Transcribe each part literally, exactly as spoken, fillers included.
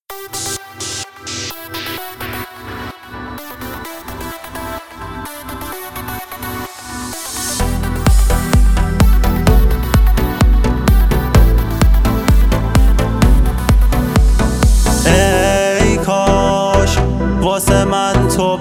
ای کاش واسه من تو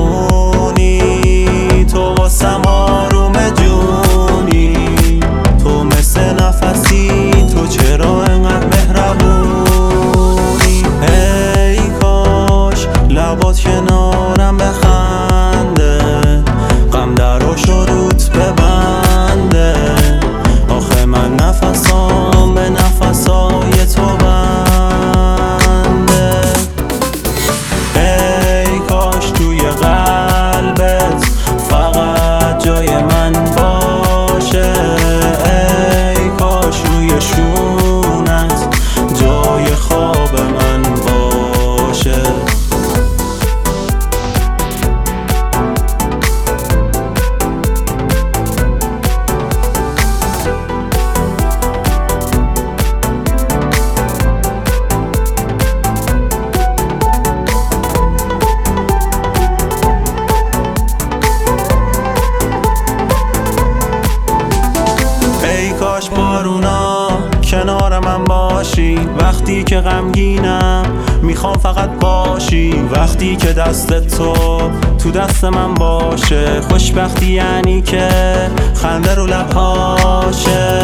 بمونی، تو واسم آروم جونی، تو مثل نفسی، تو چرا انقدر مهربونی. ای کاش لبات کنارم بخنده، غم دراش و روت ببنده، آخه من نفسام به نفسای تو بنده. ای کاش توی قلبت فقط جای من باشه، ای کاش روی شونت جای خواب من باشه. ای کاش بارونا کنار من باشی، وقتی که غمگینم میخوام فقط باشی، وقتی که دست تو تو دست من باشه، خوشبختی یعنی که خنده رو لبهاشه.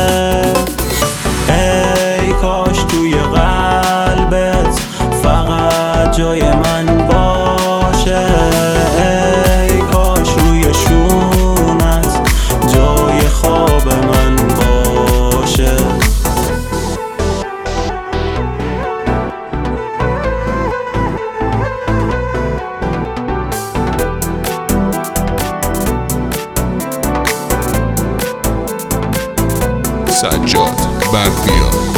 ای کاش توی قلبت فقط جای من باشه، ای کاش روی شونت جای خواب من باشه. سجاد برفیا